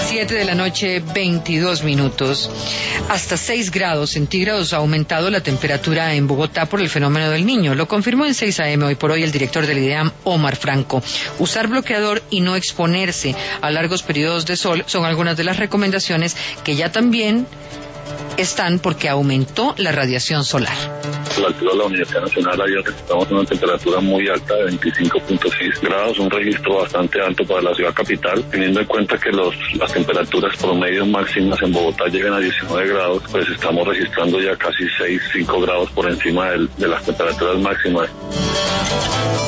7 de la noche, 22 minutos. Hasta 6 grados centígrados ha aumentado la temperatura en Bogotá por el fenómeno del Niño. Lo confirmó en 6 AM hoy por hoy el director del IDEAM, Omar Franco. Usar bloqueador y no exponerse a largos periodos de sol son algunas de las recomendaciones que ya también están porque aumentó la radiación solar. A la altura de la Universidad Nacional ayer registramos una temperatura muy alta de 25.6 grados, un registro bastante alto para la ciudad capital, teniendo en cuenta que las temperaturas promedio máximas en Bogotá llegan a 19 grados, pues estamos registrando ya casi 5 grados por encima de las temperaturas máximas.